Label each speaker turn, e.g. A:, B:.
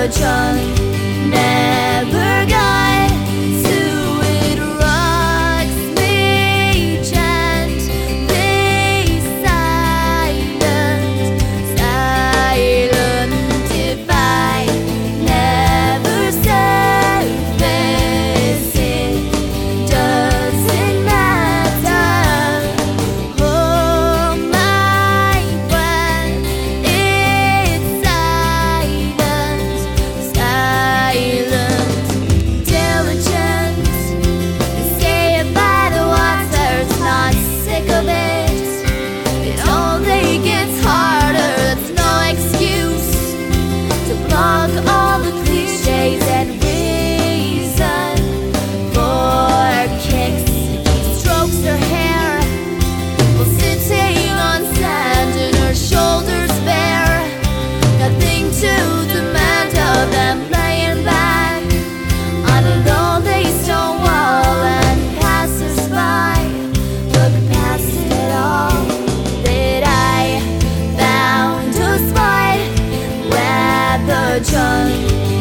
A: the drunk never got to it. Rocks me gently silent, silent if I never surface. It doesn't matter. Hold my breath. It's silent, silent. Diligent, say it by the water's not sick of it. It only gets harder. It's no excuse to block all the cliches and reason for kicks. He strokes her hair while sitting on sand and her shoulders bare. Nothing to demand of them, laying back on a lonely stone wall, and passers-by look past it all. That I found a spot where the drunk